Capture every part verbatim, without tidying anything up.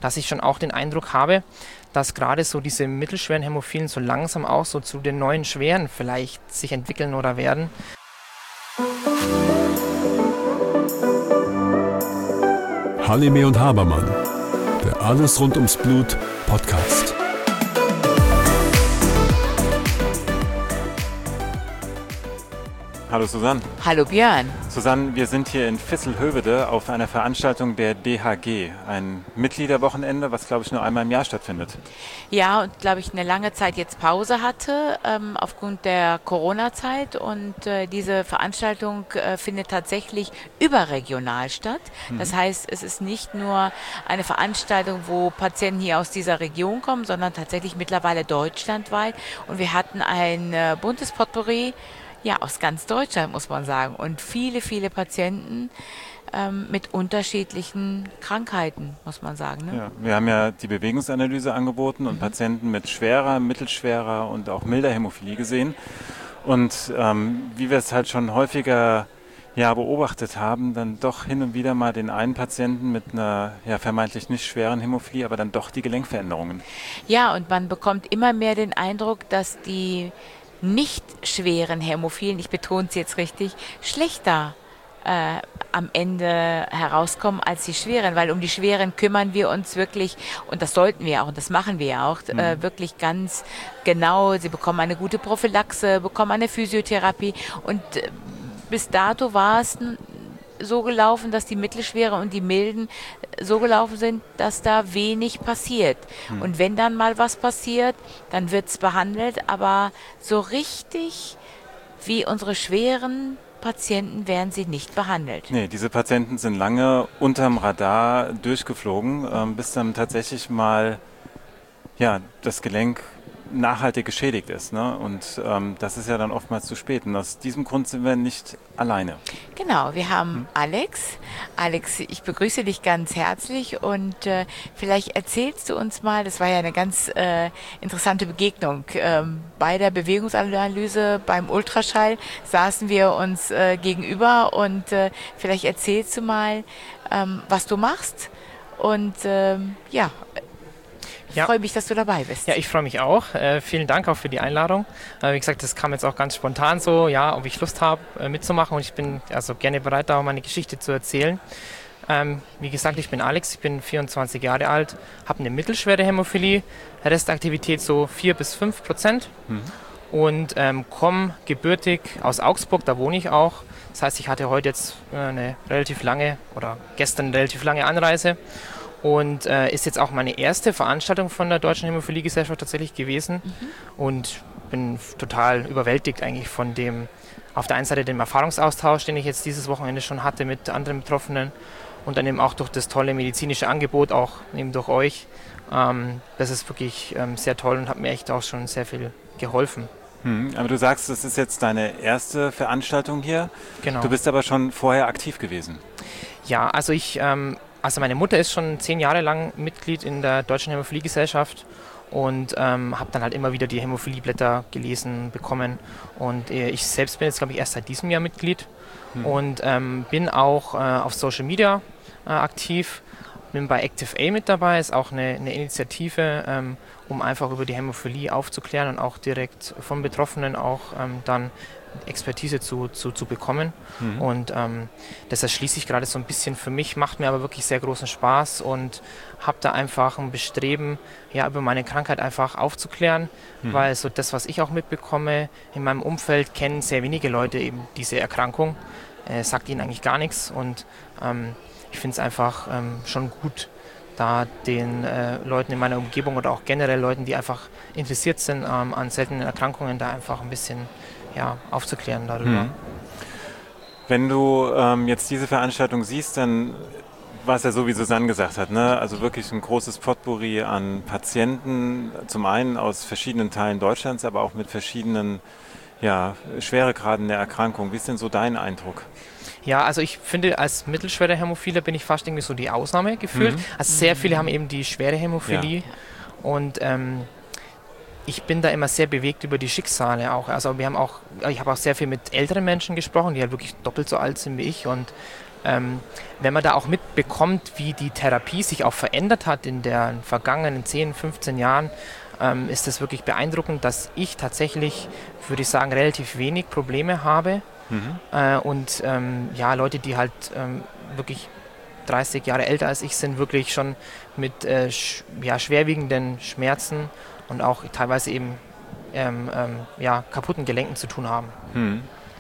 dass ich schon auch den Eindruck habe, dass gerade so diese mittelschweren Hämophilen so langsam auch so zu den neuen schweren vielleicht sich entwickeln oder werden. Halime und Habermann, der Alles rund ums Blut Podcast. Hallo Susanne. Hallo Björn. Susanne, wir sind hier in Visselhövede auf einer Veranstaltung der D H G, ein Mitgliederwochenende, was glaube ich nur einmal im Jahr stattfindet. Ja, und glaube ich eine lange Zeit jetzt Pause hatte ähm, aufgrund der Corona-Zeit und äh, diese Veranstaltung äh, findet tatsächlich überregional statt. Mhm. Das heißt, es ist nicht nur eine Veranstaltung, wo Patienten hier aus dieser Region kommen, sondern tatsächlich mittlerweile deutschlandweit. Und wir hatten ein äh, buntes Potpourri, ja, aus ganz Deutschland, muss man sagen. Und viele, viele Patienten ähm, mit unterschiedlichen Krankheiten, muss man sagen. Ne? Ja, wir haben ja die Bewegungsanalyse angeboten und mhm. Patienten mit schwerer, mittelschwerer und auch milder Hämophilie gesehen. Und ähm, wie wir es halt schon häufiger ja, beobachtet haben, dann doch hin und wieder mal den einen Patienten mit einer ja, vermeintlich nicht schweren Hämophilie, aber dann doch die Gelenkveränderungen. Ja, und man bekommt immer mehr den Eindruck, dass die nicht schweren Hämophilen, ich betone es jetzt richtig, schlechter äh, am Ende herauskommen als die schweren, weil um die schweren kümmern wir uns wirklich, und das sollten wir auch, und das machen wir ja auch, mhm. äh, wirklich ganz genau. Sie bekommen eine gute Prophylaxe, bekommen eine Physiotherapie und äh, bis dato war es so gelaufen, dass die mittelschwere und die milden so gelaufen sind, dass da wenig passiert. Hm. Und wenn dann mal was passiert, dann wird es behandelt, aber so richtig wie unsere schweren Patienten werden sie nicht behandelt. Nee, diese Patienten sind lange unterm Radar durchgeflogen, ähm, bis dann tatsächlich mal ja, das Gelenk nachhaltig geschädigt ist. Ne? Und ähm, das ist ja dann oftmals zu spät. Und aus diesem Grund sind wir nicht alleine. Genau, wir haben hm. Alex. Alex, ich begrüße dich ganz herzlich und äh, vielleicht erzählst du uns mal, das war ja eine ganz äh, interessante Begegnung. Ähm, bei der Bewegungsanalyse, beim Ultraschall saßen wir uns äh, gegenüber und äh, vielleicht erzählst du mal, ähm, was du machst und ähm, ja, Ich ja. freue mich, dass du dabei bist. Ja, ich freue mich auch. Äh, vielen Dank auch für die Einladung. Äh, wie gesagt, das kam jetzt auch ganz spontan so, ja, ob ich Lust habe äh, mitzumachen und ich bin also gerne bereit, da auch meine Geschichte zu erzählen. Ähm, wie gesagt, ich bin Alex, ich bin vierundzwanzig Jahre alt, habe eine mittelschwere Hämophilie, Restaktivität so vier bis fünf Prozent mhm. und ähm, komme gebürtig aus Augsburg, da wohne ich auch. Das heißt, ich hatte heute jetzt äh, eine relativ lange oder gestern eine relativ lange Anreise. Und äh, ist jetzt auch meine erste Veranstaltung von der Deutschen Hämophiliegesellschaft tatsächlich gewesen. Mhm. Und bin total überwältigt eigentlich von dem, auf der einen Seite dem Erfahrungsaustausch, den ich jetzt dieses Wochenende schon hatte mit anderen Betroffenen und dann eben auch durch das tolle medizinische Angebot, auch eben durch euch. Ähm, das ist wirklich ähm, sehr toll und hat mir echt auch schon sehr viel geholfen. Hm, aber du sagst, das ist jetzt deine erste Veranstaltung hier. Genau. Du bist aber schon vorher aktiv gewesen. Ja, also ich... Ähm, Also meine Mutter ist schon zehn Jahre lang Mitglied in der Deutschen Hämophiliegesellschaft und ähm, habe dann halt immer wieder die Hämophilieblätter gelesen bekommen. Und äh, ich selbst bin jetzt, glaube ich, erst seit diesem Jahr Mitglied hm. und ähm, bin auch äh, auf Social Media äh, aktiv. Bin bei Active A mit dabei, ist auch eine, eine Initiative, ähm, um einfach über die Hämophilie aufzuklären und auch direkt von Betroffenen auch ähm, dann Expertise zu, zu, zu bekommen. Mhm. Und ähm, das erschließe ich gerade so ein bisschen für mich, macht mir aber wirklich sehr großen Spaß und habe da einfach ein Bestreben, ja, über meine Krankheit einfach aufzuklären, mhm. weil so das, was ich auch mitbekomme, in meinem Umfeld kennen sehr wenige Leute eben diese Erkrankung, äh, sagt ihnen eigentlich gar nichts und ähm, ich finde es einfach ähm, schon gut, da den äh, Leuten in meiner Umgebung oder auch generell Leuten, die einfach interessiert sind ähm, an seltenen Erkrankungen, da einfach ein bisschen ja, aufzuklären darüber. Hm. Wenn du ähm, jetzt diese Veranstaltung siehst, dann war es ja so, wie Susanne gesagt hat, ne? Also wirklich ein großes Potpourri an Patienten, zum einen aus verschiedenen Teilen Deutschlands, aber auch mit verschiedenen ja, Schweregraden der Erkrankung. Wie ist denn so dein Eindruck? Ja, also ich finde, als mittelschwere Hämophile bin ich fast irgendwie so die Ausnahme gefühlt. Mhm. Also sehr viele haben eben die schwere Hämophilie ja. und ähm, ich bin da immer sehr bewegt über die Schicksale auch. Also wir haben auch, ich habe auch sehr viel mit älteren Menschen gesprochen, die halt wirklich doppelt so alt sind wie ich und ähm, wenn man da auch mitbekommt, wie die Therapie sich auch verändert hat in den vergangenen zehn, fünfzehn Jahren, ähm, ist es wirklich beeindruckend, dass ich tatsächlich, würde ich sagen, relativ wenig Probleme habe. Mhm. Äh, und ähm, ja, Leute, die halt ähm, wirklich dreißig Jahre älter als ich sind, wirklich schon mit äh, sch- ja, schwerwiegenden Schmerzen und auch teilweise eben ähm, ähm, ja, kaputten Gelenken zu tun haben. Mhm.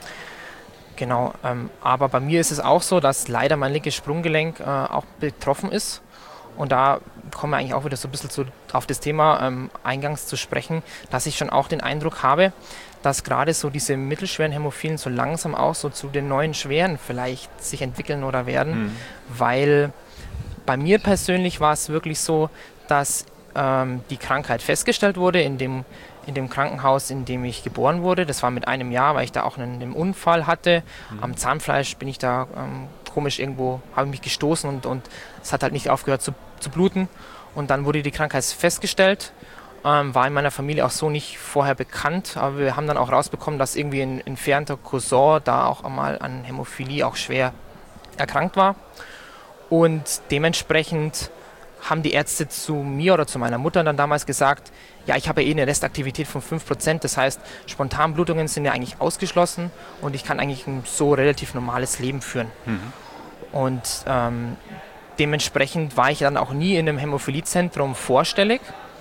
Genau, ähm, aber bei mir ist es auch so, dass leider mein linkes Sprunggelenk äh, auch betroffen ist. Und da kommen wir eigentlich auch wieder so ein bisschen zu, auf das Thema ähm, eingangs zu sprechen, dass ich schon auch den Eindruck habe, dass gerade so diese mittelschweren Hämophilen so langsam auch so zu den neuen schweren vielleicht sich entwickeln oder werden, mhm. weil bei mir persönlich war es wirklich so, dass ähm, die Krankheit festgestellt wurde in dem, in dem Krankenhaus, in dem ich geboren wurde. Das war mit einem Jahr, weil ich da auch einen, einen Unfall hatte. Mhm. Am Zahnfleisch bin ich da ähm, komisch irgendwo, habe ich mich gestoßen und, und es hat halt nicht aufgehört zu, zu bluten. Und dann wurde die Krankheit festgestellt. Ähm, war in meiner Familie auch so nicht vorher bekannt, aber wir haben dann auch rausbekommen, dass irgendwie ein entfernter Cousin da auch einmal an Hämophilie auch schwer erkrankt war. Und dementsprechend haben die Ärzte zu mir oder zu meiner Mutter dann damals gesagt, ja, ich habe ja eh eine Restaktivität von fünf Prozent, das heißt, Spontanblutungen sind ja eigentlich ausgeschlossen und ich kann eigentlich ein so relativ normales Leben führen. Mhm. Und ähm, dementsprechend war ich dann auch nie in einem Hämophiliezentrum vorstellig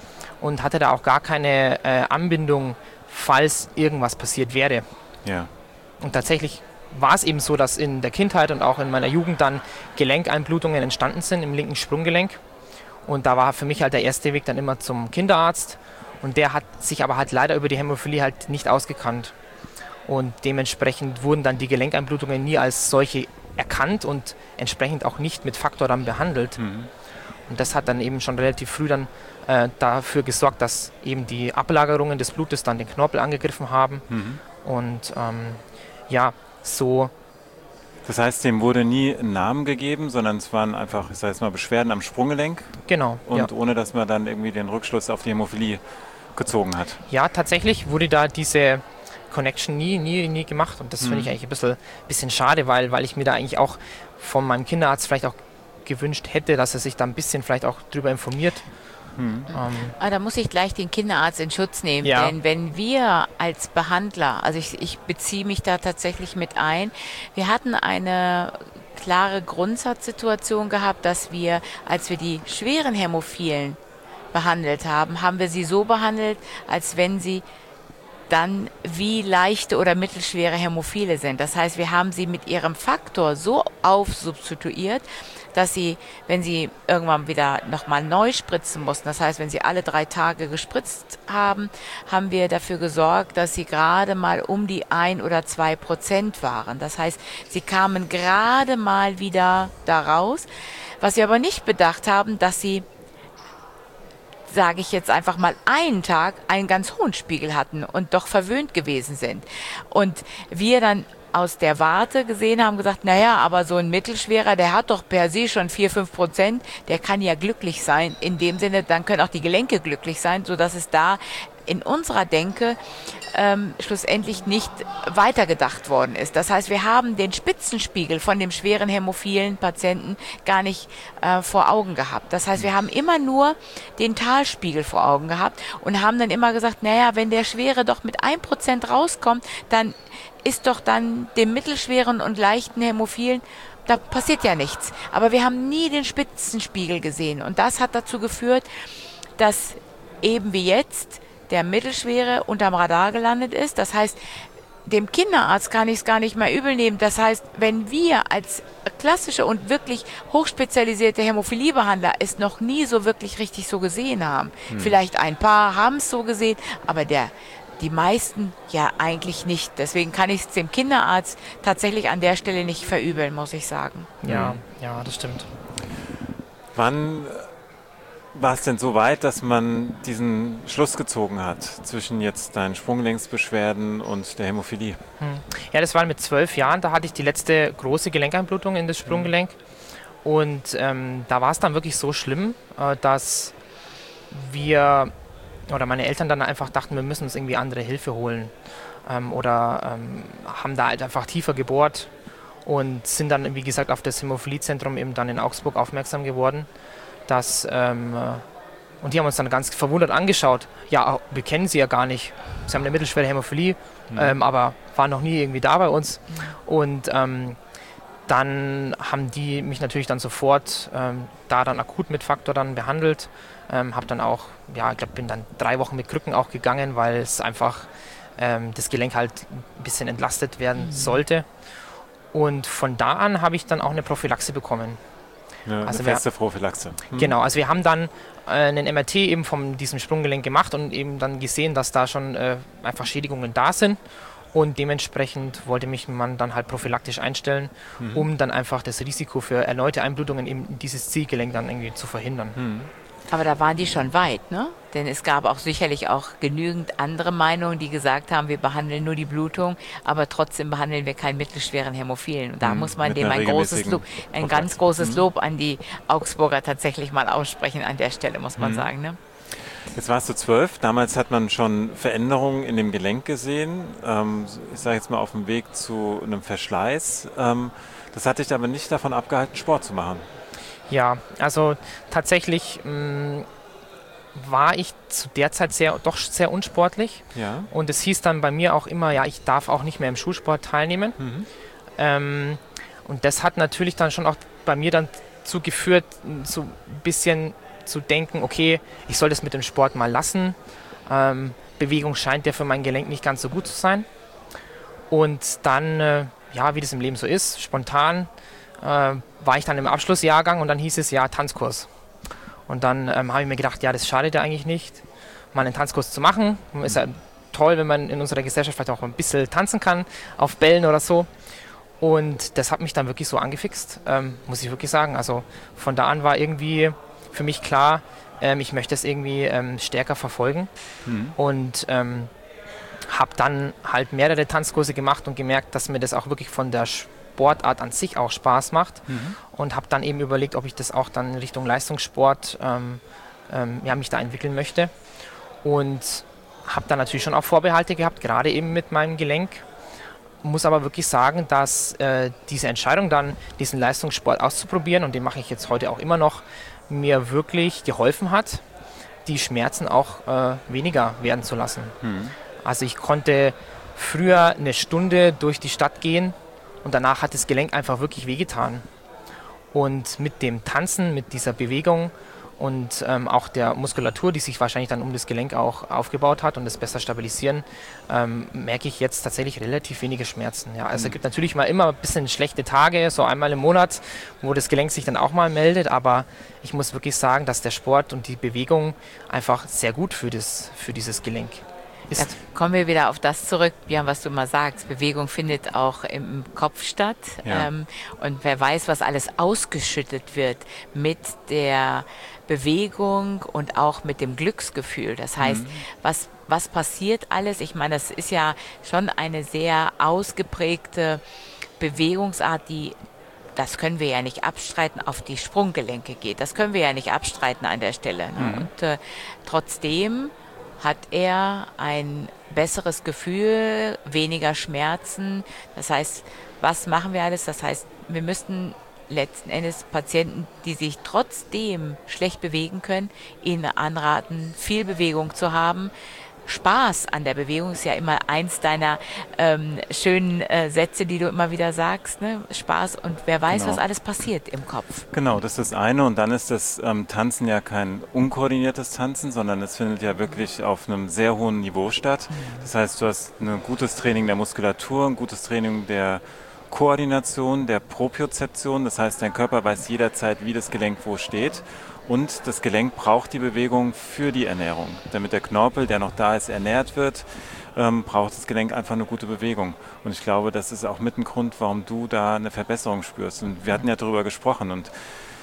und hatte da auch gar keine äh, Anbindung, falls irgendwas passiert wäre. Ja. Und tatsächlich war es eben so, dass in der Kindheit und auch in meiner Jugend dann Gelenkeinblutungen entstanden sind im linken Sprunggelenk. Und da war für mich halt der erste Weg dann immer zum Kinderarzt. Und der hat sich aber halt leider über die Hämophilie halt nicht ausgekannt. Und dementsprechend wurden dann die Gelenkeinblutungen nie als solche erkannt und entsprechend auch nicht mit Faktor dann behandelt. Mhm. Und das hat dann eben schon relativ früh dann äh, dafür gesorgt, dass eben die Ablagerungen des Blutes dann den Knorpel angegriffen haben. Mhm. Und ähm, ja, so. Das heißt, dem wurde nie ein Namen gegeben, sondern es waren einfach, ich sage jetzt mal, Beschwerden am Sprunggelenk. Genau. Und ja. ohne, dass man dann irgendwie den Rückschluss auf die Hämophilie gezogen hat. Ja, tatsächlich wurde da diese Connection nie, nie, nie gemacht. Und das mhm. finde ich eigentlich ein bisschen, bisschen schade, weil, weil ich mir da eigentlich auch von meinem Kinderarzt vielleicht auch gewünscht hätte, dass er sich da ein bisschen vielleicht auch drüber informiert. Hm. Ähm. Ah, da muss ich gleich den Kinderarzt in Schutz nehmen, ja. denn wenn wir als Behandler, also ich, ich beziehe mich da tatsächlich mit ein, wir hatten eine klare Grundsatzsituation gehabt, dass wir, als wir die schweren Hämophilen behandelt haben, haben wir sie so behandelt, als wenn sie dann wie leichte oder mittelschwere Hämophile sind. Das heißt, wir haben sie mit ihrem Faktor so aufsubstituiert, dass sie, wenn sie irgendwann wieder nochmal neu spritzen mussten, das heißt, wenn sie alle drei Tage gespritzt haben, haben wir dafür gesorgt, dass sie gerade mal um die ein oder zwei Prozent waren. Das heißt, sie kamen gerade mal wieder da raus. Was wir aber nicht bedacht haben, dass sie, sage ich jetzt einfach mal, einen Tag einen ganz hohen Spiegel hatten und doch verwöhnt gewesen sind. Und wir dann aus der Warte gesehen haben, gesagt, naja, aber so ein Mittelschwerer, der hat doch per se schon vier, fünf Prozent, der kann ja glücklich sein. In dem Sinne, dann können auch die Gelenke glücklich sein, sodass es da in unserer Denke ähm, schlussendlich nicht weitergedacht worden ist. Das heißt, wir haben den Spitzenspiegel von dem schweren hämophilen Patienten gar nicht äh, vor Augen gehabt. Das heißt, wir haben immer nur den Talspiegel vor Augen gehabt und haben dann immer gesagt, naja, wenn der Schwere doch mit ein Prozent rauskommt, dann ist doch dann dem mittelschweren und leichten Hämophilen, da passiert ja nichts. Aber wir haben nie den Spitzenspiegel gesehen. Und das hat dazu geführt, dass eben wie jetzt der Mittelschwere unterm Radar gelandet ist. Das heißt, dem Kinderarzt kann ich es gar nicht mehr übel nehmen. Das heißt, wenn wir als klassische und wirklich hochspezialisierte Hämophiliebehandler es noch nie so wirklich richtig so gesehen haben. Hm. Vielleicht ein paar haben es so gesehen, aber der die meisten ja eigentlich nicht. Deswegen kann ich es dem Kinderarzt tatsächlich an der Stelle nicht verübeln, muss ich sagen. Ja, ja, das stimmt. Wann war es denn so weit, dass man diesen Schluss gezogen hat zwischen jetzt deinen Sprunggelenksbeschwerden und der Hämophilie? Hm. Ja, das war mit zwölf Jahren. Da hatte ich die letzte große Gelenkeinblutung in das Sprunggelenk. Hm. Und ähm, da war es dann wirklich so schlimm, äh, dass wir oder meine Eltern dann einfach dachten, wir müssen uns irgendwie andere Hilfe holen ähm, oder ähm, haben da halt einfach tiefer gebohrt und sind dann, wie gesagt, auf das Hämophiliezentrum eben dann in Augsburg aufmerksam geworden, dass, ähm, und die haben uns dann ganz verwundert angeschaut, ja, wir kennen sie ja gar nicht, sie haben eine mittelschwere Hämophilie, mhm. ähm, aber waren noch nie irgendwie da bei uns und ähm, dann haben die mich natürlich dann sofort ähm, da dann akut mit Faktor dann behandelt, ähm, habe dann auch, ja, ich glaube, bin dann drei Wochen mit Krücken auch gegangen, weil es einfach ähm, das Gelenk halt ein bisschen entlastet werden mhm. sollte. Und von da an habe ich dann auch eine Prophylaxe bekommen. Eine, also eine feste wir, Prophylaxe. Hm. Genau, also wir haben dann äh, einen M R T eben von diesem Sprunggelenk gemacht und eben dann gesehen, dass da schon äh, einfach Schädigungen da sind. Und dementsprechend wollte mich man dann halt prophylaktisch einstellen, mhm. um dann einfach das Risiko für erneute Einblutungen in dieses Zielgelenk dann irgendwie zu verhindern. Mhm. Aber da waren die schon weit, ne? Denn es gab auch sicherlich auch genügend andere Meinungen, die gesagt haben, wir behandeln nur die Blutung, aber trotzdem behandeln wir keinen mittelschweren Hämophilen. Und da mhm. muss man dem ein großes Lob, ein ganz großes mhm. Lob an die Augsburger tatsächlich mal aussprechen an der Stelle, muss man mhm. sagen, ne? Jetzt warst du zwölf, damals hat man schon Veränderungen in dem Gelenk gesehen, ähm, ich sage jetzt mal auf dem Weg zu einem Verschleiß. Ähm, das hat dich aber nicht davon abgehalten, Sport zu machen. Ja, also tatsächlich mh, war ich zu der Zeit sehr, doch sehr unsportlich ja. und es hieß dann bei mir auch immer, ja, ich darf auch nicht mehr im Schulsport teilnehmen. Mhm. Ähm, und das hat natürlich dann schon auch bei mir dann dazu geführt, so ein bisschen zu denken, okay, ich soll das mit dem Sport mal lassen. Ähm, Bewegung scheint ja für mein Gelenk nicht ganz so gut zu sein. Und dann, äh, ja, wie das im Leben so ist, spontan äh, war ich dann im Abschlussjahrgang und dann hieß es, ja, Tanzkurs. Und dann ähm, habe ich mir gedacht, ja, das schadet ja eigentlich nicht, mal einen Tanzkurs zu machen. Ist ja toll, wenn man in unserer Gesellschaft vielleicht auch ein bisschen tanzen kann, auf Bällen oder so. Und das hat mich dann wirklich so angefixt, ähm, muss ich wirklich sagen. Also von da an war irgendwie für mich klar, ähm, ich möchte es irgendwie ähm, stärker verfolgen mhm. und ähm, habe dann halt mehrere Tanzkurse gemacht und gemerkt, dass mir das auch wirklich von der Sportart an sich auch Spaß macht mhm. und habe dann eben überlegt, ob ich das auch dann in Richtung Leistungssport ähm, ähm, ja, mich da entwickeln möchte und habe dann natürlich schon auch Vorbehalte gehabt, gerade eben mit meinem Gelenk. Muss aber wirklich sagen, dass äh, diese Entscheidung dann, diesen Leistungssport auszuprobieren, und den mache ich jetzt heute auch immer noch, mir wirklich geholfen hat, die Schmerzen auch äh, weniger werden zu lassen. Mhm. Also ich konnte früher eine Stunde durch die Stadt gehen und danach hat das Gelenk einfach wirklich wehgetan. Und mit dem Tanzen, mit dieser Bewegung und ähm, auch der Muskulatur, die sich wahrscheinlich dann um das Gelenk auch aufgebaut hat und das besser stabilisieren, ähm, merke ich jetzt tatsächlich relativ wenige Schmerzen. Ja, also mhm. es gibt natürlich mal immer ein bisschen schlechte Tage, so einmal im Monat, wo das Gelenk sich dann auch mal meldet, aber ich muss wirklich sagen, dass der Sport und die Bewegung einfach sehr gut für, das, für dieses Gelenk ist. Da kommen wir wieder auf das zurück, Björn, was du mal sagst. Bewegung findet auch im Kopf statt. Ja. Ähm, und wer weiß, was alles ausgeschüttet wird mit der Bewegung und auch mit dem Glücksgefühl. Das heißt, mhm. was, was passiert alles? Ich meine, das ist ja schon eine sehr ausgeprägte Bewegungsart, die, das können wir ja nicht abstreiten, auf die Sprunggelenke geht. Das können wir ja nicht abstreiten an der Stelle. Ne? Mhm. Und äh, trotzdem hat er ein besseres Gefühl, weniger Schmerzen. Das heißt, was machen wir alles? Das heißt, wir müssten letzten Endes Patienten, die sich trotzdem schlecht bewegen können, ihnen anraten, viel Bewegung zu haben. Spaß an der Bewegung ist ja immer eins deiner ähm, schönen äh, Sätze, die du immer wieder sagst. Ne? Spaß und wer weiß, genau. was alles passiert im Kopf. Genau, das ist das eine. Und dann ist das ähm, Tanzen ja kein unkoordiniertes Tanzen, sondern es findet ja wirklich auf einem sehr hohen Niveau statt. Das heißt, du hast ein gutes Training der Muskulatur, ein gutes Training der Koordination, der Propriozeption. Das heißt, dein Körper weiß jederzeit, wie das Gelenk wo steht. Und das Gelenk braucht die Bewegung für die Ernährung. Damit der Knorpel, der noch da ist, ernährt wird, ähm, braucht das Gelenk einfach eine gute Bewegung. Und ich glaube, das ist auch mit ein Grund, warum du da eine Verbesserung spürst. Und wir hatten ja darüber gesprochen. Und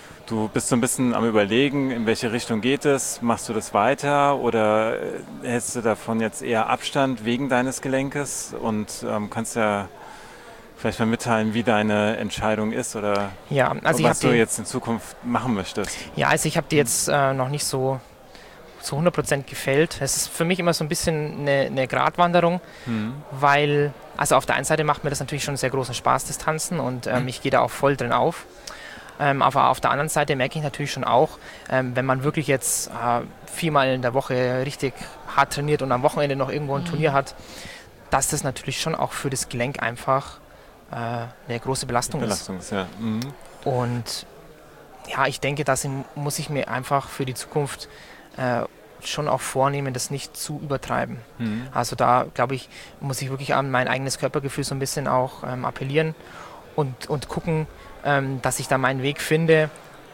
du bist so ein bisschen am Überlegen, in welche Richtung geht es? Machst du das weiter oder hältst du davon jetzt eher Abstand wegen deines Gelenkes? Und ähm, kannst ja vielleicht mal mitteilen, wie deine Entscheidung ist oder ja, also was ich du die, jetzt in Zukunft machen möchtest. Ja, also ich habe die jetzt äh, noch nicht so zu hundert Prozent gefällt. Es ist für mich immer so ein bisschen eine, eine Gratwanderung, mhm. weil, also auf der einen Seite macht mir das natürlich schon sehr großen Spaß, das Tanzen, und ähm, ich gehe da auch voll drin auf. Ähm, aber auf der anderen Seite merke ich natürlich schon auch, ähm, wenn man wirklich jetzt äh, viermal in der Woche richtig hart trainiert und am Wochenende noch irgendwo ein mhm. Turnier hat, dass das natürlich schon auch für das Gelenk einfach äh, eine große Belastung, Belastung ist. Ja. Mhm. Und ja, ich denke, da muss ich mir einfach für die Zukunft äh, schon auch vornehmen, das nicht zu übertreiben. Mhm. Also da, glaube ich, muss ich wirklich an mein eigenes Körpergefühl so ein bisschen auch ähm, appellieren und, und gucken, ähm, dass ich da meinen Weg finde,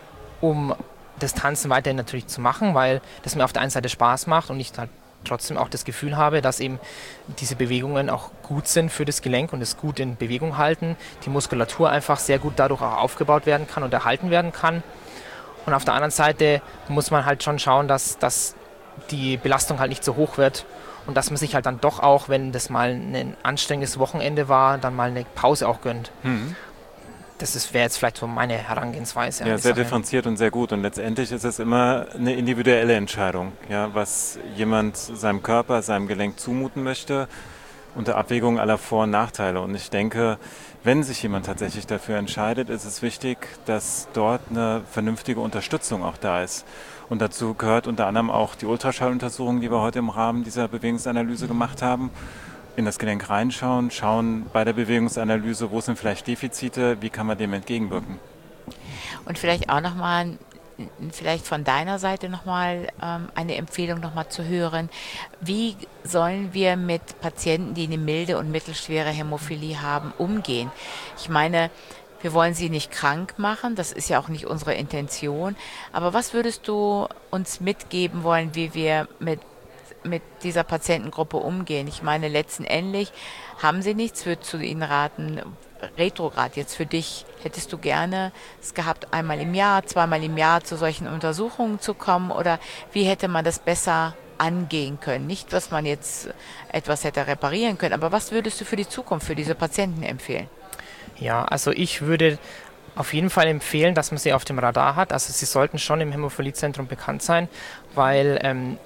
um das Tanzen weiterhin natürlich zu machen, weil das mir auf der einen Seite Spaß macht und ich halt trotzdem auch das Gefühl habe, dass eben diese Bewegungen auch gut sind für das Gelenk und es gut in Bewegung halten, die Muskulatur einfach sehr gut dadurch auch aufgebaut werden kann und erhalten werden kann. Und auf der anderen Seite muss man halt schon schauen, dass, dass die Belastung halt nicht so hoch wird und dass man sich halt dann doch auch, wenn das mal ein anstrengendes Wochenende war, dann mal eine Pause auch gönnt. Mhm. Das wäre jetzt vielleicht so meine Herangehensweise. Ja, sehr differenziert und sehr gut. Und letztendlich ist es immer eine individuelle Entscheidung, ja, was jemand seinem Körper, seinem Gelenk zumuten möchte, unter Abwägung aller Vor- und Nachteile. Und ich denke, wenn sich jemand tatsächlich dafür entscheidet, ist es wichtig, dass dort eine vernünftige Unterstützung auch da ist. Und dazu gehört unter anderem auch die Ultraschalluntersuchung, die wir heute im Rahmen dieser Bewegungsanalyse gemacht haben. In das Gelenk reinschauen, schauen bei der Bewegungsanalyse, wo sind vielleicht Defizite, wie kann man dem entgegenwirken. Und vielleicht auch nochmal, vielleicht von deiner Seite nochmal ähm, eine Empfehlung nochmal zu hören, wie sollen wir mit Patienten, die eine milde und mittelschwere Hämophilie haben, umgehen? Ich meine, wir wollen sie nicht krank machen, das ist ja auch nicht unsere Intention, aber was würdest du uns mitgeben wollen, wie wir mit mit dieser Patientengruppe umgehen? Ich meine, letztendlich haben sie nichts, würde zu ihnen raten, retrograd jetzt für dich, hättest du gerne es gehabt, einmal im Jahr, zweimal im Jahr zu solchen Untersuchungen zu kommen, oder wie hätte man das besser angehen können? Nicht, dass man jetzt etwas hätte reparieren können, aber was würdest du für die Zukunft, für diese Patienten empfehlen? Ja, also ich würde auf jeden Fall empfehlen, dass man sie auf dem Radar hat. Also sie sollten schon im Hämophiliezentrum bekannt sein, weil ähm,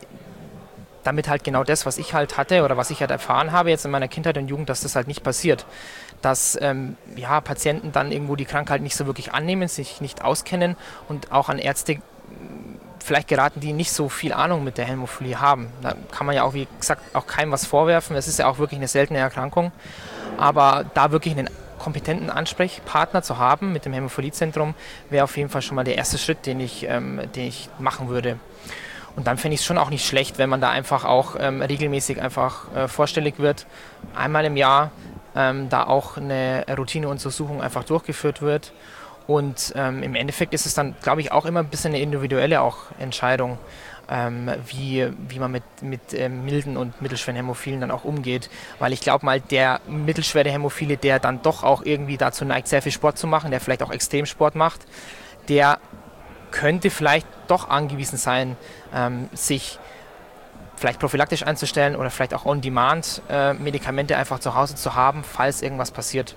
damit halt genau das, was ich halt hatte oder was ich halt erfahren habe jetzt in meiner Kindheit und Jugend, dass das halt nicht passiert. Dass ähm, ja, Patienten dann irgendwo die Krankheit nicht so wirklich annehmen, sich nicht auskennen und auch an Ärzte vielleicht geraten, die nicht so viel Ahnung mit der Hämophilie haben. Da kann man ja auch, wie gesagt, auch keinem was vorwerfen. Es ist ja auch wirklich eine seltene Erkrankung. Aber da wirklich einen kompetenten Ansprechpartner zu haben mit dem Hämophiliezentrum, wäre auf jeden Fall schon mal der erste Schritt, den ich, ähm, den ich machen würde. Und dann fände ich es schon auch nicht schlecht, wenn man da einfach auch ähm, regelmäßig einfach äh, vorstellig wird, einmal im Jahr ähm, da auch eine Routineuntersuchung einfach durchgeführt wird. Und ähm, im Endeffekt ist es dann, glaube ich, auch immer ein bisschen eine individuelle auch Entscheidung, ähm, wie, wie man mit, mit ähm, milden und mittelschweren Hämophilen dann auch umgeht. Weil ich glaube mal, der mittelschwere Hämophile, der dann doch auch irgendwie dazu neigt, sehr viel Sport zu machen, der vielleicht auch Extremsport macht, der könnte vielleicht doch angewiesen sein, ähm, sich vielleicht prophylaktisch einzustellen oder vielleicht auch on-demand äh, Medikamente einfach zu Hause zu haben, falls irgendwas passiert.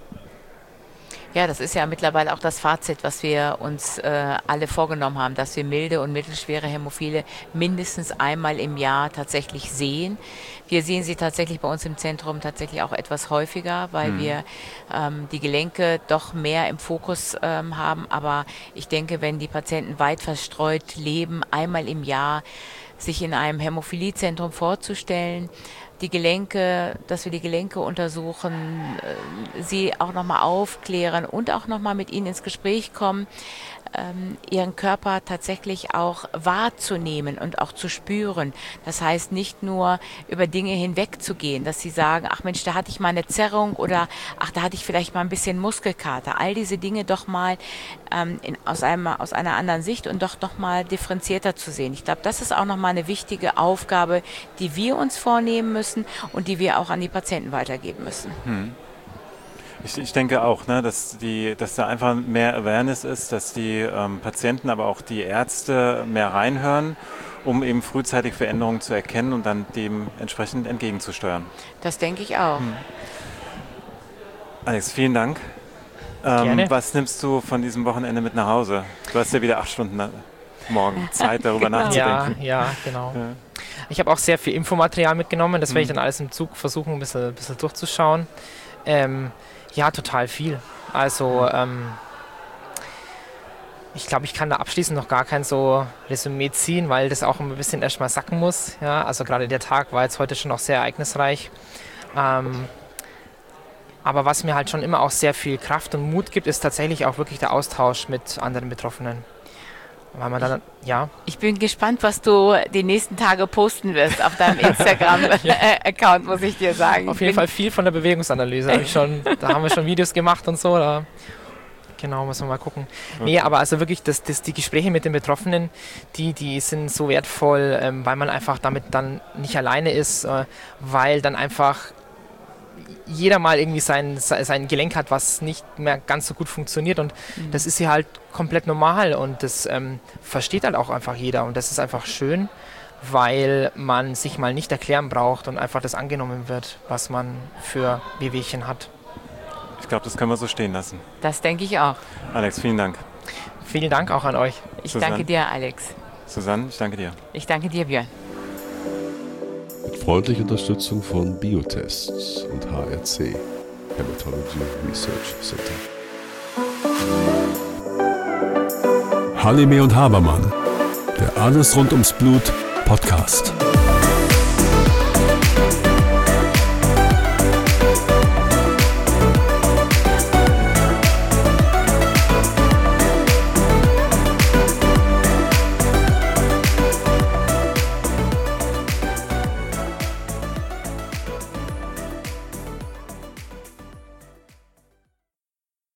Ja, das ist ja mittlerweile auch das Fazit, was wir uns äh, alle vorgenommen haben, dass wir milde und mittelschwere Hämophile mindestens einmal im Jahr tatsächlich sehen. Wir sehen sie tatsächlich bei uns im Zentrum tatsächlich auch etwas häufiger, weil mhm. wir ähm, die Gelenke doch mehr im Fokus ähm, haben. Aber ich denke, wenn die Patienten weit verstreut leben, einmal im Jahr sich in einem Hämophiliezentrum vorzustellen, die Gelenke, dass wir die Gelenke untersuchen, äh, sie auch nochmal aufklären und auch nochmal mit ihnen ins Gespräch kommen, ähm, ihren Körper tatsächlich auch wahrzunehmen und auch zu spüren. Das heißt, nicht nur über Dinge hinwegzugehen, dass sie sagen, ach Mensch, da hatte ich mal eine Zerrung oder ach, da hatte ich vielleicht mal ein bisschen Muskelkater. All diese Dinge doch mal ähm, in, aus, einem, aus einer anderen Sicht und doch noch mal differenzierter zu sehen. Ich glaube, das ist auch nochmal eine wichtige Aufgabe, die wir uns vornehmen müssen und die wir auch an die Patienten weitergeben müssen. Hm. Ich, ich denke auch, ne, dass, die, dass da einfach mehr Awareness ist, dass die ähm, Patienten, aber auch die Ärzte mehr reinhören, um eben frühzeitig Veränderungen zu erkennen und dann dementsprechend entgegenzusteuern. Das denke ich auch. Hm. Alex, vielen Dank. Ähm, was nimmst du von diesem Wochenende mit nach Hause? Du hast ja wieder acht Stunden. morgen Zeit, darüber Genau. nachzudenken. Ja, ja, genau. Ja. Ich habe auch sehr viel Infomaterial mitgenommen. Das werde ich Mhm. dann alles im Zug versuchen, ein bisschen, ein bisschen durchzuschauen. Ähm, ja, total viel. Also, ähm, ich glaube, ich kann da abschließend noch gar kein so Resümee ziehen, weil das auch ein bisschen erstmal sacken muss. Ja, also gerade der Tag war jetzt heute schon auch sehr ereignisreich. Ähm, aber was mir halt schon immer auch sehr viel Kraft und Mut gibt, ist tatsächlich auch wirklich der Austausch mit anderen Betroffenen. Weil man dann, ja. Ich bin gespannt, was du die nächsten Tage posten wirst auf deinem Instagram-Account, muss ich dir sagen. Auf jeden Fall viel von der Bewegungsanalyse. Hab ich schon, da haben wir schon Videos gemacht und so. Da, genau, müssen wir mal gucken. Okay. Nee, aber also wirklich, das, das, die Gespräche mit den Betroffenen, die, die sind so wertvoll, ähm, weil man einfach damit dann nicht alleine ist, äh, weil dann einfach jeder mal irgendwie sein, sein Gelenk hat, was nicht mehr ganz so gut funktioniert und mhm. das ist hier halt komplett normal und das ähm, versteht halt auch einfach jeder und das ist einfach schön, weil man sich mal nicht erklären braucht und einfach das angenommen wird, was man für Wehwehchen hat. Ich glaube, das können wir so stehen lassen. Das denke ich auch. Alex, vielen Dank. Vielen Dank auch an euch. Ich Susanne. danke dir, Alex. Susanne, ich danke dir. Ich danke dir, Björn. Mit freundlicher Unterstützung von Biotests und H R C, Hematology Research Center. Halime und Habermann, der Alles rund ums Blut Podcast.